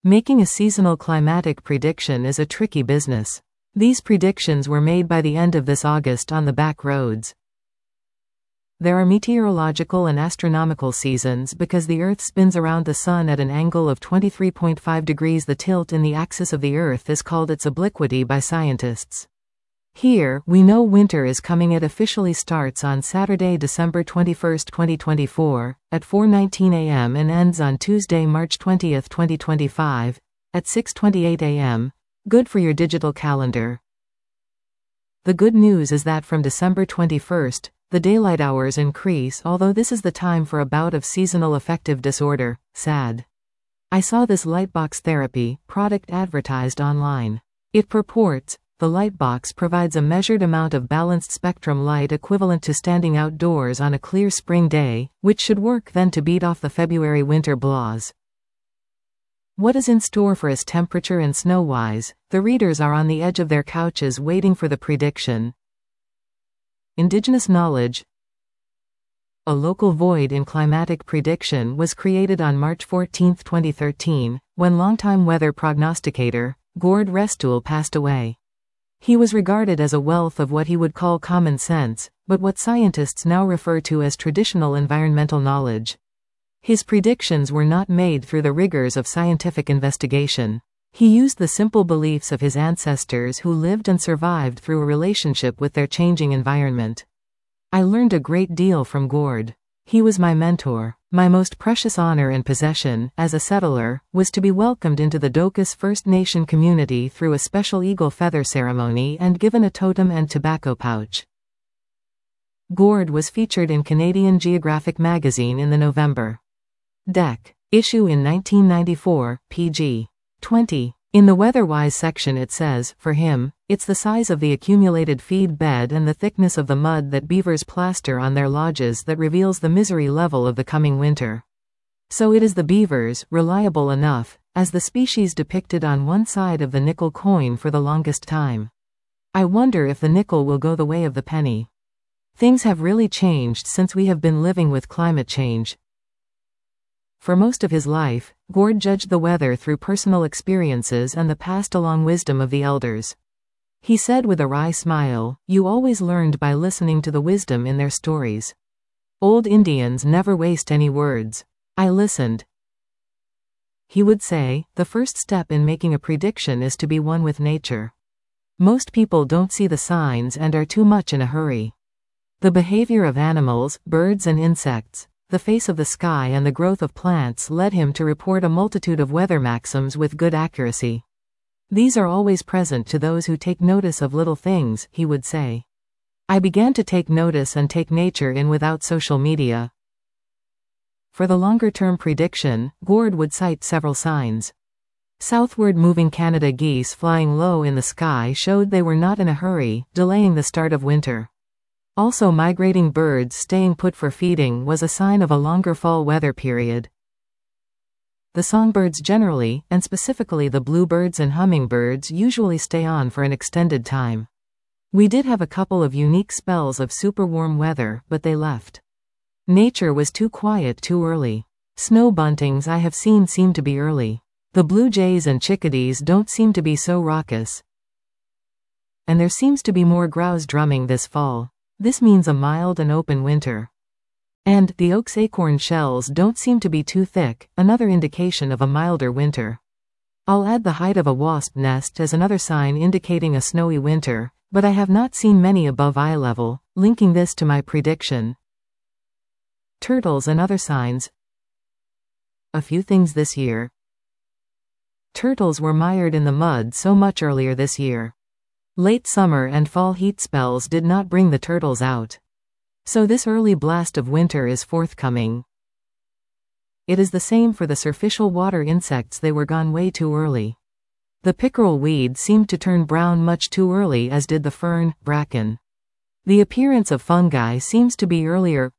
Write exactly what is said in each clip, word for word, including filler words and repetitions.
Making a seasonal climatic prediction is a tricky business. These predictions were made by the end of this August on the back roads. There are meteorological and astronomical seasons because the Earth spins around the Sun at an angle of twenty-three point five degrees. The tilt in the axis of the Earth is called its obliquity by scientists. Here, we know winter is coming. It officially starts on Saturday, December twenty-first, twenty twenty-four, at four nineteen a m and ends on Tuesday, March twentieth, twenty twenty-five, at six twenty-eight a m Good for your digital calendar. The good news is that from December twenty-first, the daylight hours increase, although this is the time for a bout of seasonal affective disorder. Sad. I saw this Lightbox therapy product advertised online. It purports, the Lightbox provides a measured amount of balanced spectrum light equivalent to standing outdoors on a clear spring day, which should work then to beat off the February winter blahs. What is in store for us temperature and snow-wise? The readers are on the edge of their couches waiting for the prediction. Indigenous knowledge. A local void in climatic prediction was created on March fourteenth, twenty thirteen, when longtime weather prognosticator, Gord Restool, passed away. He was regarded as a wealth of what he would call common sense, but what scientists now refer to as traditional environmental knowledge. His predictions were not made through the rigors of scientific investigation. He used the simple beliefs of his ancestors who lived and survived through a relationship with their changing environment. I learned a great deal from Gord. He was my mentor. My most precious honor and possession, as a settler, was to be welcomed into the Dokas First Nation community through a special eagle feather ceremony and given a totem and tobacco pouch. Gord was featured in Canadian Geographic magazine in the November Dec issue in nineteen ninety-four, page twenty. In the Weatherwise section it says, for him, it's the size of the accumulated feed bed and the thickness of the mud that beavers plaster on their lodges that reveals the misery level of the coming winter. So it is the beavers, reliable enough, as the species depicted on one side of the nickel coin for the longest time. I wonder if the nickel will go the way of the penny. Things have really changed since we have been living with climate change. For most of his life, Gord judged the weather through personal experiences and the passed-along wisdom of the elders. He said with a wry smile, "You always learned by listening to the wisdom in their stories. Old Indians never waste any words. I listened." He would say, the first step in making a prediction is to be one with nature. Most people don't see the signs and are too much in a hurry. The behavior of animals, birds and insects, the face of the sky and the growth of plants led him to report a multitude of weather maxims with good accuracy. These are always present to those who take notice of little things, he would say. I began to take notice and take nature in without social media. For the longer-term prediction, Gord would cite several signs. Southward moving Canada geese flying low in the sky showed they were not in a hurry, delaying the start of winter. Also, migrating birds staying put for feeding was a sign of a longer fall weather period. The songbirds generally, and specifically the bluebirds and hummingbirds, usually stay on for an extended time. We did have a couple of unique spells of super warm weather, but they left. Nature was too quiet too early. Snow buntings I have seen seem to be early. The blue jays and chickadees don't seem to be so raucous. And there seems to be more grouse drumming this fall. This means a mild and open winter. And the oak's acorn shells don't seem to be too thick, another indication of a milder winter. I'll add the height of a wasp nest as another sign indicating a snowy winter, but I have not seen many above eye level, linking this to my prediction. Turtles and other signs. A few things this year. Turtles were mired in the mud so much earlier this year. Late summer and fall heat spells did not bring the turtles out. So this early blast of winter is forthcoming. It is the same for the surficial water insects, they were gone way too early. The pickerel weed seemed to turn brown much too early, as did the fern, bracken. The appearance of fungi seems to be earlier.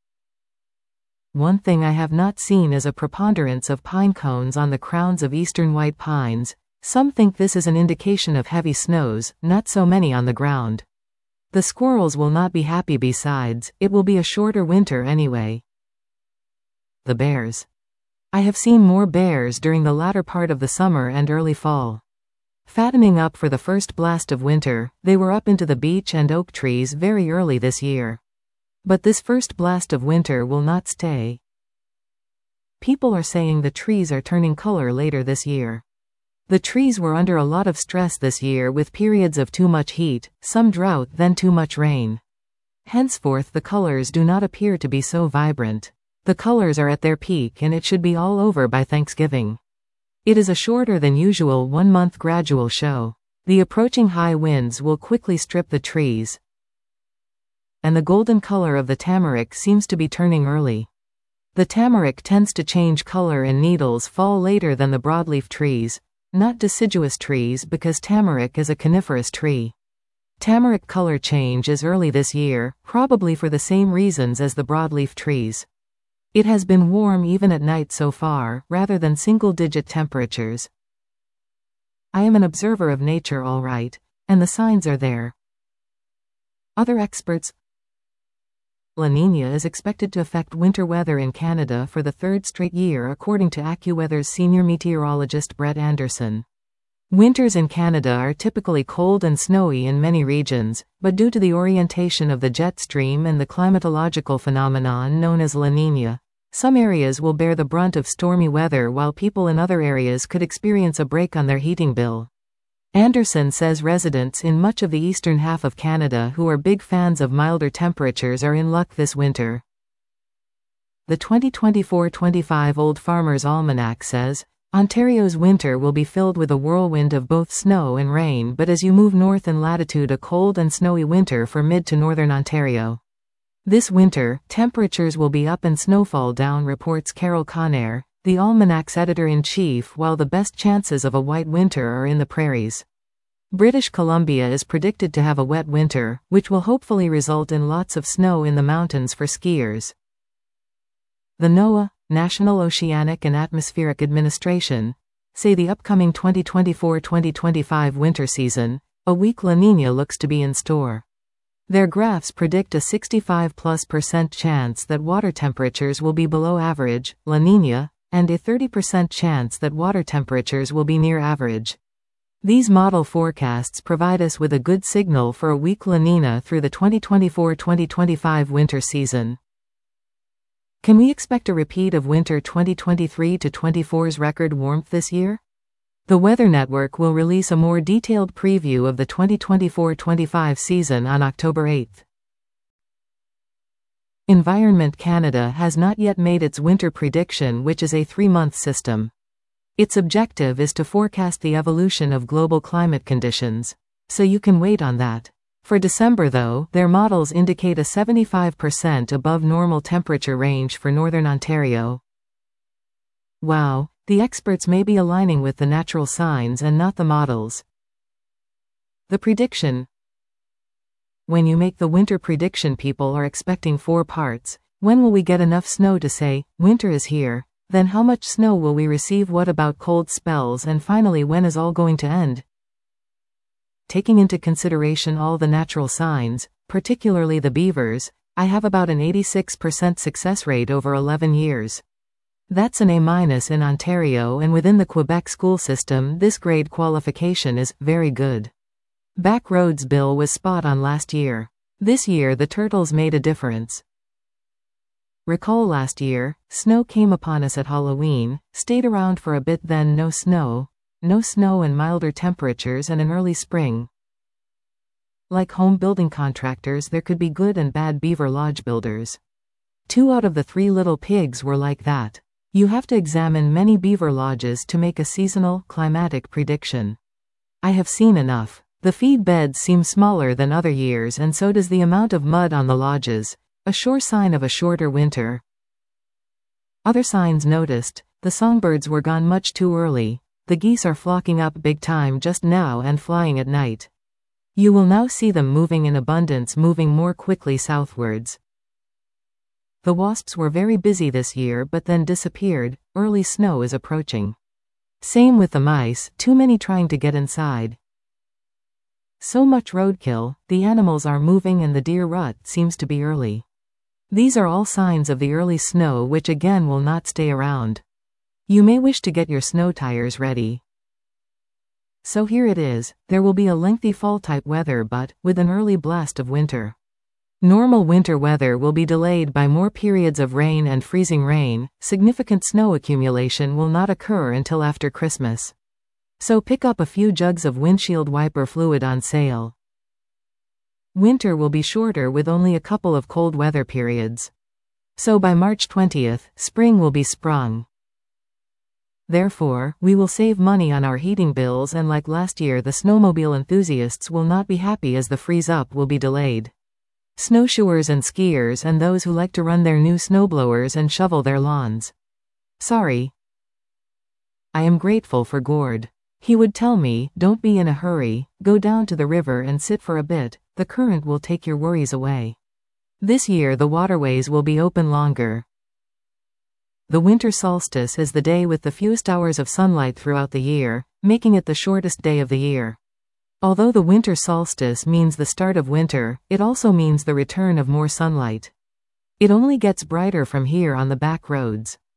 One thing I have not seen is a preponderance of pine cones on the crowns of eastern white pines. Some think this is an indication of heavy snows, not so many on the ground. The squirrels will not be happy. Besides, it will be a shorter winter anyway. The bears. I have seen more bears during the latter part of the summer and early fall. Fattening up for the first blast of winter, they were up into the beech and oak trees very early this year. But this first blast of winter will not stay. People are saying the trees are turning color later this year. The trees were under a lot of stress this year with periods of too much heat, some drought, then too much rain. Henceforth the colors do not appear to be so vibrant. The colors are at their peak and it should be all over by Thanksgiving. It is a shorter than usual one-month gradual show. The approaching high winds will quickly strip the trees, and the golden color of the tamarack seems to be turning early. The tamarack tends to change color and needles fall later than the broadleaf trees, not deciduous trees, because tamarack is a coniferous tree. Tamarack color change is early this year, probably for the same reasons as the broadleaf trees. It has been warm even at night so far, rather than single-digit temperatures. I am an observer of nature, all right, and the signs are there. Other experts. La Niña is expected to affect winter weather in Canada for the third straight year, according to AccuWeather's senior meteorologist Brett Anderson. Winters in Canada are typically cold and snowy in many regions, but due to the orientation of the jet stream and the climatological phenomenon known as La Niña, some areas will bear the brunt of stormy weather while people in other areas could experience a break on their heating bill. Anderson says residents in much of the eastern half of Canada who are big fans of milder temperatures are in luck this winter. The twenty twenty-four twenty-five Old Farmer's Almanac says, Ontario's winter will be filled with a whirlwind of both snow and rain, but as you move north in latitude, a cold and snowy winter for mid to northern Ontario. This winter, temperatures will be up and snowfall down, reports Carol Conair, the Almanac's editor-in-chief, while the best chances of a white winter are in the prairies. British Columbia is predicted to have a wet winter, which will hopefully result in lots of snow in the mountains for skiers. The NOAA, National Oceanic and Atmospheric Administration, say the upcoming twenty twenty-four twenty twenty-five winter season, a weak La Niña looks to be in store. Their graphs predict a sixty-five plus percent chance that water temperatures will be below average, La Niña, and a thirty percent chance that water temperatures will be near average. These model forecasts provide us with a good signal for a weak La Niña through the twenty twenty-four twenty twenty-five winter season. Can we expect a repeat of winter twenty twenty-three to twenty-four's record warmth this year? The Weather Network will release a more detailed preview of the twenty twenty-four twenty-five season on October eighth. Environment Canada has not yet made its winter prediction, which is a three-month system. Its objective is to forecast the evolution of global climate conditions, so you can wait on that. For December though, their models indicate a seventy-five percent above normal temperature range for northern Ontario. Wow, the experts may be aligning with the natural signs and not the models. The prediction. When you make the winter prediction, people are expecting four parts. When will we get enough snow to say, winter is here? Then how much snow will we receive? What about cold spells? And finally, when is all going to end? Taking into consideration all the natural signs, particularly the beavers, I have about an eighty-six percent success rate over eleven years. That's an A minus in Ontario, and within the Quebec school system this grade qualification is very good. Backroads Bill was spot on last year. This year the turtles made a difference. Recall last year, snow came upon us at Halloween, stayed around for a bit, then no snow. No snow and milder temperatures and an early spring. Like home building contractors, there could be good and bad beaver lodge builders. Two out of the three little pigs were like that. You have to examine many beaver lodges to make a seasonal, climatic prediction. I have seen enough. The feed beds seem smaller than other years, and so does the amount of mud on the lodges, a sure sign of a shorter winter. Other signs noticed: the songbirds were gone much too early. The geese are flocking up big time just now and flying at night. You will now see them moving in abundance, moving more quickly southwards. The wasps were very busy this year but then disappeared. Early snow is approaching. Same with the mice, too many trying to get inside. So much roadkill, the animals are moving and the deer rut seems to be early. These are all signs of the early snow, which again will not stay around. You may wish to get your snow tires ready. So here it is, there will be a lengthy fall-type weather but, with an early blast of winter. Normal winter weather will be delayed by more periods of rain and freezing rain. Significant snow accumulation will not occur until after Christmas. So pick up a few jugs of windshield wiper fluid on sale. Winter will be shorter with only a couple of cold weather periods. So by March twentieth, spring will be sprung. Therefore, we will save money on our heating bills, and like last year, the snowmobile enthusiasts will not be happy as the freeze-up will be delayed. Snowshoers and skiers and those who like to run their new snowblowers and shovel their lawns. Sorry. I am grateful for Gord. He would tell me, don't be in a hurry, go down to the river and sit for a bit, the current will take your worries away. This year the waterways will be open longer. The winter solstice is the day with the fewest hours of sunlight throughout the year, making it the shortest day of the year. Although the winter solstice means the start of winter, it also means the return of more sunlight. It only gets brighter from here on the back roads.